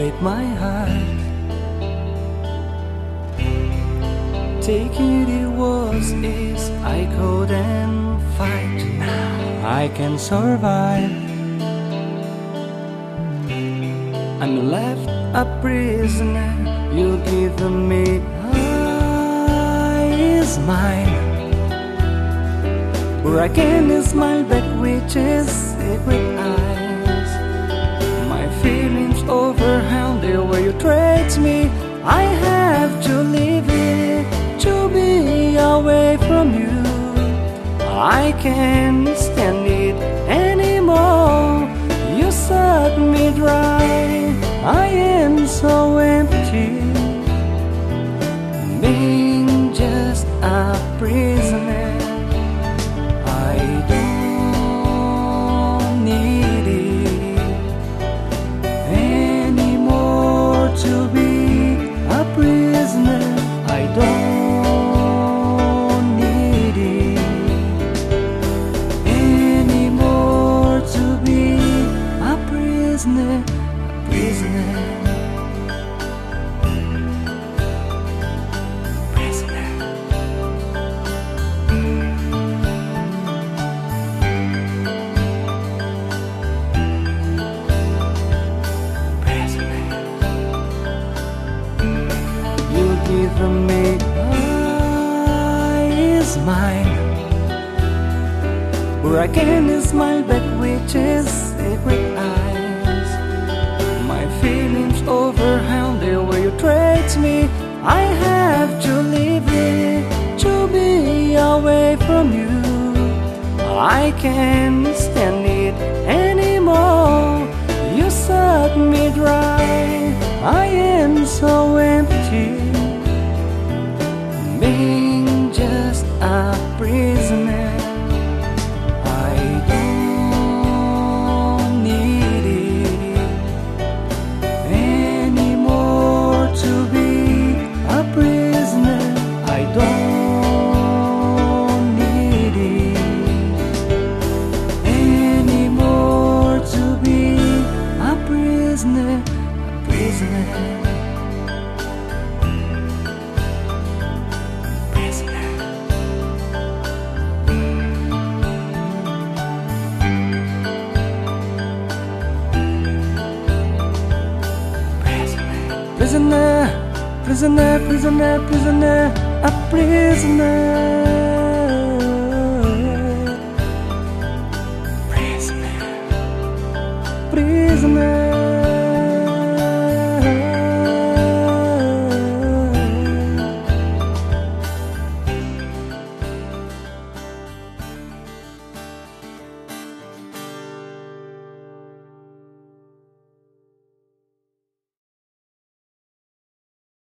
break my heart. Taking it was easy, I couldn't fight. Now I can survive. I'm left a prisoner. You give me is mine. Breaking a smile that reaches secret eyes. My feelings overwhelm the way you treat me. I have to leave it, to be away from you. I can't stand it anymore. You suck me dry. I am so empty, being just a prisoner. I don't need it anymore to be a prisoner. I don't need it anymore to be a prisoner. Prisoner, prisoner. Prisoner. You give me is mine. Breaking a smile that reaches secret eyes. My feelings overwhelm the way you treat me. I have to leave it, to be away from you. I can't stand it anymore. You suck me dry. I am so empty, being just a prisoner. I don't need it anymore to be a prisoner. I don't need it anymore to be a prisoner. A prisoner. Prisoner. Prisoner, prisoner, prisoner, prisoner, a prisoner. Prisoner, prisoner.